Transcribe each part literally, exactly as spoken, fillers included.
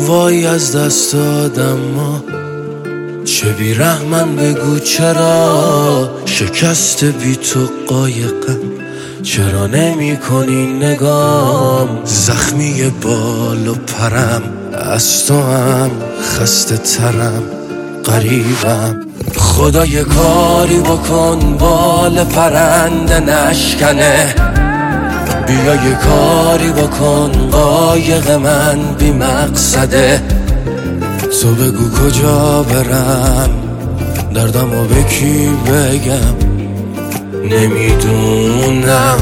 وای از دست دادم ما چه بیرحمن بگو چرا شکست بی تو قایقم چرا نمی کنی نگام زخمی بال و پرم از تو هم خسته ترم غریبم خدا یه کاری بکن بال پرنده نشکنه بیا یه کاری بکن قایق من بی مقصده تو بگو کجا برم دردمو به کی بگم نمیدونم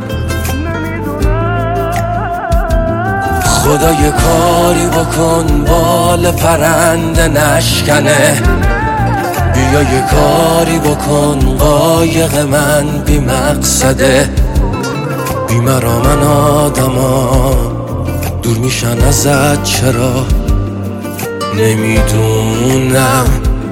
خدا یه کاری بکن بال پرنده نشکنه بیا یه کاری بکن قایق من بی مقصده بی مرا من آدما دور میشن ازت چرا نمیدونم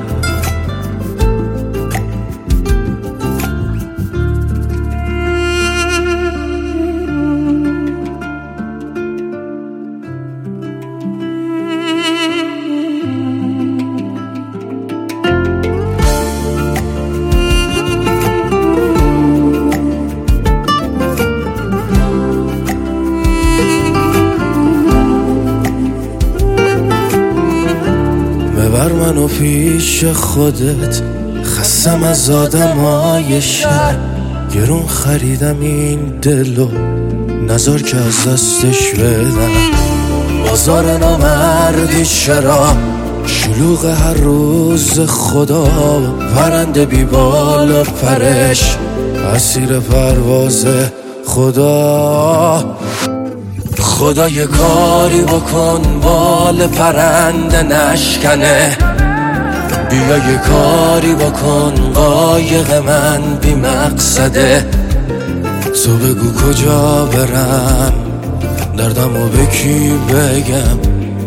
ببر منو پیش خودت خستم از آدمای شهر گرون خریدم این دلو نذار که از دستش بدم بازار نامردی چرا شلوغ هر روز خدا پرنده بی بال و پرش اسیر پرواز خدا خدا یه کاری بکن بال پرنده نشکنه بیا یه کاری بکن قایق من بی مقصده تو بگو کجا برم دردمو به کی بگم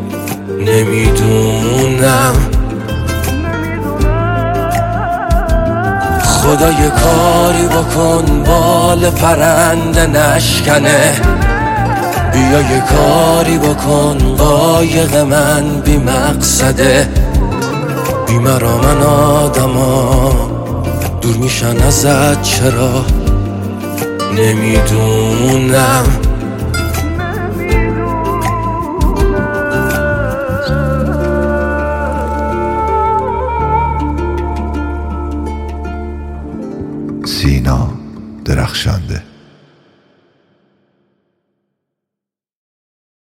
نمیدونم خدا یه کاری بکن بال پرنده نشکنه بیا یه کاری بکن قایق من بی مقصده بی مرا من آدما دور میشن ازت چرا نمیدونم سینا درخشنده.